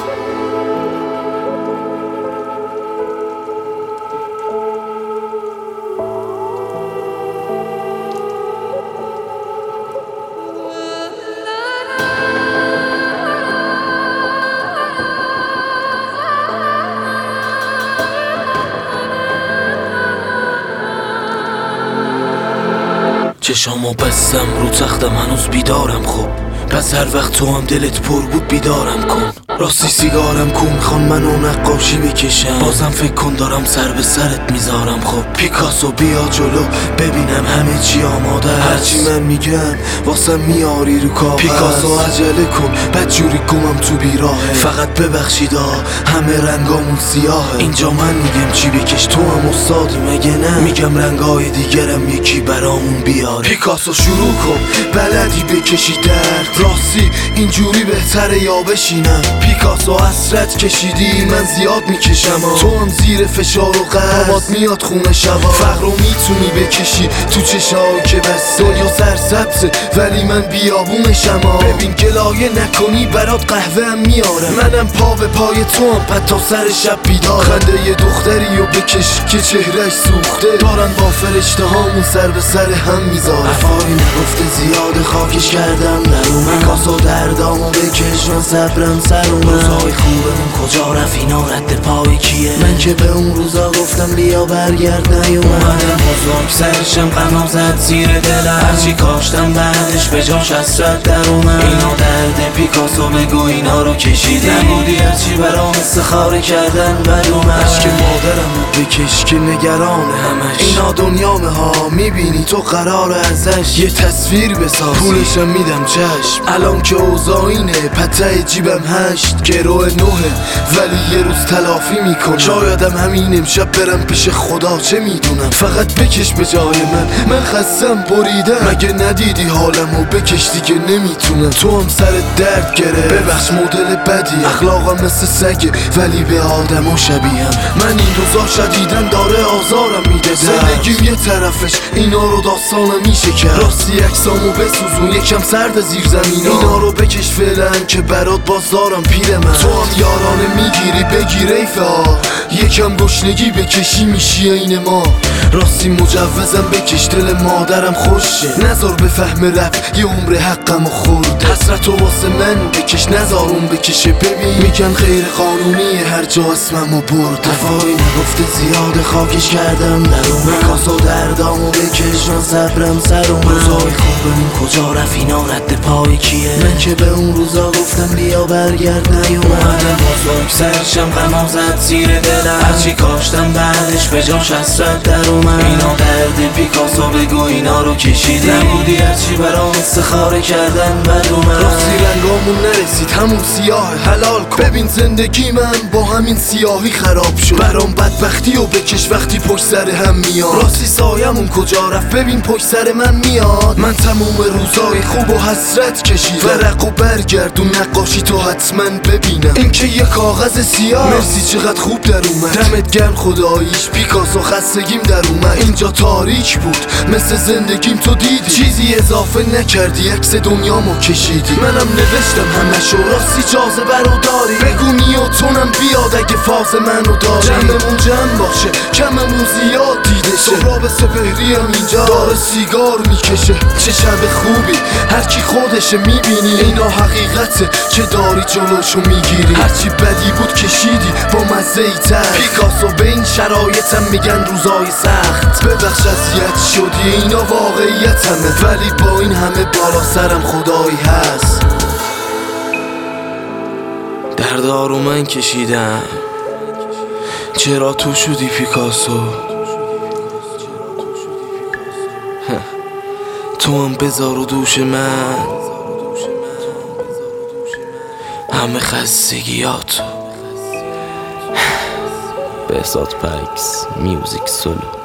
چشامو بستم رو تختم هنوز بیدارم. خب پس هر وقت تو هم دلت پر بود بیدارم کن. راستی سیگارم کو میخوان منو نقاشی بکشم. بازم فکر کن دارم سر به سرت میذارم. خب پیکاسو بیا جلو ببینم همه چی آماده است. هرچی من میگم واسه میاری رو کاغذ. پیکاسو عجله کن بدجوری گمم تو بیراهه. فقط ببخشید همه رنگامون سیاهه. اینجا من میگم چی بکش تو هم استادی مگه نه؟ میگم رنگای دیگرم یکی برامون بیاره. پیکاسو شروع کن بلدی بکشی درد. راستی اینجوری بهتره یا بشینم؟ پیکاسو حسرت کشیدی من زیاد میکشم. تو هم زیر فشار و قربات میاد خونه شبا. فقر رو میتونی بکشی تو چشایی که بس. دنیا سرسبزه ولی من بیابونشم. ببین گلایه نکنی برات قهوه هم میارم. منم پا به پای تو هم پد تا سر شب بیدارم. خنده یه دختری رو بکش که چهرش سوخته. دارن با فرشته هامون سر به سر هم میذارن. افایی نگفته زیاد خاکش کردم در اومد. پیکاسو دردامو بکش من صبرم سر اومد. روزای خوبمون کجا رفت اینا رد پای کیه؟ من که به اون روزا گفتم بیا برگرد نیومدم. بزرگ سرشم غمام زد زیر دلم. هرچی کاشتم بعدش به جاش حسرت در اومد. اینا درد پیکاسو بگو اینا رو کشیدی. نبودی هرچی برام استخاره کردن بد اومد. عشق مادرم رو بکش که نگران همش. اینا دنیامه ها میبینی تو قرار ازش یه تصویر بساز. پولشم میدم چشم الان که اوضاع اینه. پته جیبم 8 گروه 9 ولی یه روز تلافی میکنم. شایدم همین امشب برم پیش خدا چه میدونم. فقط بکش به جای من خستم بریدم. مگه ندیدی حالمو بکش دیگه نمیتونم. تو هم سر درد گره ببخش مدل بدی. اخلاقم مثل سگه ولی به آدمو شبیهم. من این روزا شدیدن داره آزارم میده. زندگیم یه طرفش اینا رو داستانم میشه کرد. راستی اکسامو بسوزون یکم سرد زیر زمینا. اینا رو بکش فعلا که برات باز دارم پیر من. تو هم یارانه میگیری بگیر ایفا. یکم گشنگی بکشی میشی این ما. راستی مجوزم بکش دل مادرم خوشه. نذار به فهم رفت یه عمر حقمو خورد. حسرتو واسه من بکش نذار اون بکشه. ببین میگن غیر قانونیه هر جا اسممو برد. دفاعی نگفته زیاد خاکش کردم در اومد. پیکاسو دردامو بکش من صبرم سر اومد. روزای خوبمون کجا رفت اینا رد پای کیه؟ من که به اون روزا گفتم بیا برگرد نیومدم. بزرگ سرشم غمام زد زیر دلم. هرچی کاشتم بعدش به جاش حسرت در اومد. اینا درد پیکاسو بگو اینا رو کشیدی. نبودی هرچی برام استخاره کردن بد اومد. راستی رنگامون نرسید همون سیاه حلال کن. ببین زندگی من با همین سیاهی خراب شد. برام بدبختی و بکش وقتی پشت سر هم میاد. راستی سایمون کجا رفت ببین پشت سر من میاد. من تموم روزای خوب و حسرت کشیدم. ورق و برگردون نقاشی تو حتما ببینم. این که یه کاغذ سیاه. مرسی چقدر خوب در اومد. دمت گرم خداییش پیکاسو خستگیم در اومد. اینجا تاریک بود مثل زندگیم تو دیدی. چیزی اضافه نکردی عکس دنیامو کشیدی. منم نوشتم همشو راستی جاذبه رو داری. بگو نیوتونم بیاد اگه فاز منو داری. جمعمون جمع باشه کممون زیاد دیده شه. سهراب سپهری هم اینجا داره سیگار میکشه. چه شب خوبی هرکی خودشه میبینی. اینا حقیقته که داری جلوشو میگیری. هرچی بدی بود کشیدی با مزه ای تر. پیکاسو به این شرایطم میگن روزای سخت. ببخش اذیت شدی اینا واقعیتمه. ولی با این همه بالا سرم خدایی هست. دردارو من کشیدم چرا تو شدی پیکاسو؟ تو هم بذار و دوش من همه خستگیاتو. بهزاد پکس میوزیک سولو.